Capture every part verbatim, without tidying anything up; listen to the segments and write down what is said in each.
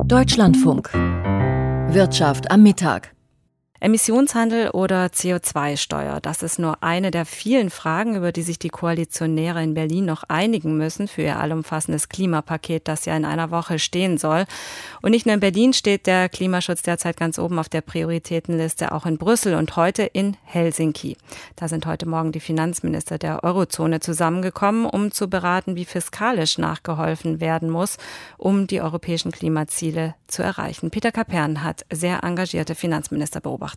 Deutschlandfunk. Wirtschaft am Mittag. Emissionshandel oder C O zwei Steuer, das ist nur eine der vielen Fragen, über die sich die Koalitionäre in Berlin noch einigen müssen für ihr allumfassendes Klimapaket, das ja in einer Woche stehen soll. Und nicht nur in Berlin steht der Klimaschutz derzeit ganz oben auf der Prioritätenliste, auch in Brüssel und heute in Helsinki. Da sind heute Morgen die Finanzminister der Eurozone zusammengekommen, um zu beraten, wie fiskalisch nachgeholfen werden muss, um die europäischen Klimaziele zu erreichen. Peter Kapern hat sehr engagierte Finanzminister beobachtet.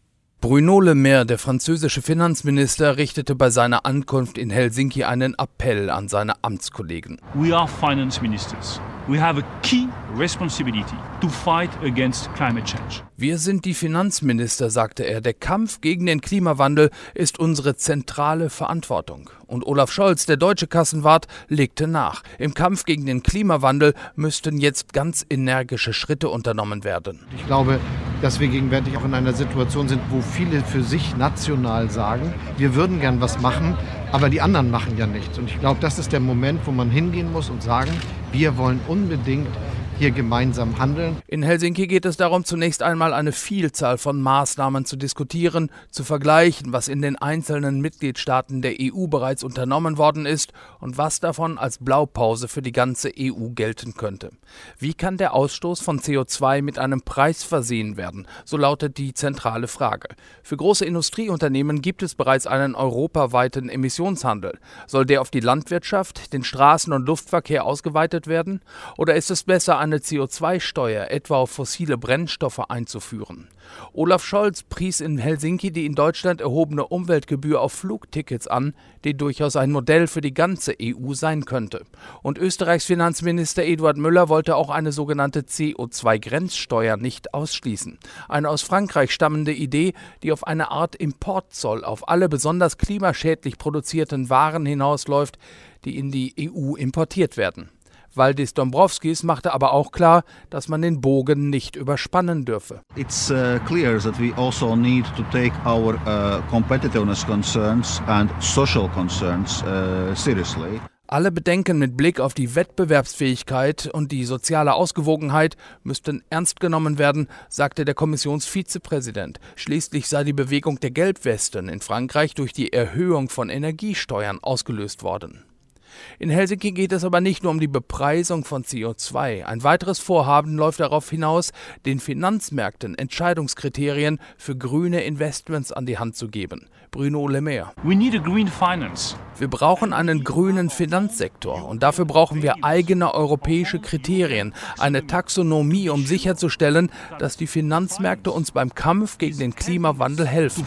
Bruno Le Maire, der französische Finanzminister, richtete bei seiner Ankunft in Helsinki einen Appell an seine Amtskollegen. We are finance ministers. We have a key responsibility to fight against climate change. Wir sind die Finanzminister, sagte er. Der Kampf gegen den Klimawandel ist unsere zentrale Verantwortung. Und Olaf Scholz, der deutsche Kassenwart, legte nach. Im Kampf gegen den Klimawandel müssten jetzt ganz energische Schritte unternommen werden. Ich glaube, dass wir gegenwärtig auch in einer Situation sind, wo viele für sich national sagen, wir würden gern was machen, aber die anderen machen ja nichts. Und ich glaube, das ist der Moment, wo man hingehen muss und sagen, wir wollen unbedingt hier gemeinsam handeln. In Helsinki geht es darum, zunächst einmal eine Vielzahl von Maßnahmen zu diskutieren, zu vergleichen, was in den einzelnen Mitgliedstaaten der E U bereits unternommen worden ist und was davon als Blaupause für die ganze E U gelten könnte. Wie kann der Ausstoß von C O zwei mit einem Preis versehen werden? So lautet die zentrale Frage. Für große Industrieunternehmen gibt es bereits einen europaweiten Emissionshandel. Soll der auf die Landwirtschaft, den Straßen- und Luftverkehr ausgeweitet werden? Oder ist es besser, eine C O zwei Steuer etwa auf fossile Brennstoffe einzuführen? Olaf Scholz pries in Helsinki die in Deutschland erhobene Umweltgebühr auf Flugtickets an, die durchaus ein Modell für die ganze E U sein könnte. Und Österreichs Finanzminister Eduard Müller wollte auch eine sogenannte C O zwei Grenzsteuer nicht ausschließen. Eine aus Frankreich stammende Idee, die auf eine Art Importzoll auf alle besonders klimaschädlich produzierten Waren hinausläuft, die in die E U importiert werden. Valdis Dombrovskis machte aber auch klar, dass man den Bogen nicht überspannen dürfe. It's uh, clear that we also need to take our uh, competitiveness concerns and social concerns uh, seriously. Alle Bedenken mit Blick auf die Wettbewerbsfähigkeit und die soziale Ausgewogenheit müssten ernst genommen werden, sagte der Kommissionsvizepräsident. Schließlich sei die Bewegung der Gelbwesten in Frankreich durch die Erhöhung von Energiesteuern ausgelöst worden. In Helsinki geht es aber nicht nur um die Bepreisung von C O zwei. Ein weiteres Vorhaben läuft darauf hinaus, den Finanzmärkten Entscheidungskriterien für grüne Investments an die Hand zu geben. Bruno Le Maire. We need a green finance. Wir brauchen einen grünen Finanzsektor und dafür brauchen wir eigene europäische Kriterien, eine Taxonomie, um sicherzustellen, dass die Finanzmärkte uns beim Kampf gegen den Klimawandel helfen.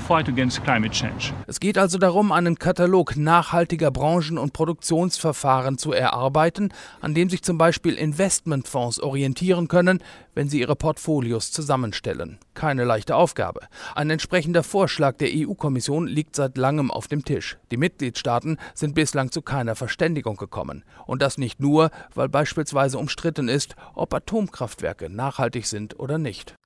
Es geht also darum, einen Katalog nachhaltiger Branchen und Produktionsverfahren zu erarbeiten, an dem sich zum Beispiel Investmentfonds orientieren können, wenn sie ihre Portfolios zusammenstellen. Keine leichte Aufgabe. Ein entsprechender Vorschlag der E U-Kommission liegt seit langem auf dem Tisch. Die Mitgliedstaaten sind bislang zu keiner Verständigung gekommen. Und das nicht nur, weil beispielsweise umstritten ist, ob Atomkraftwerke nachhaltig sind oder nicht.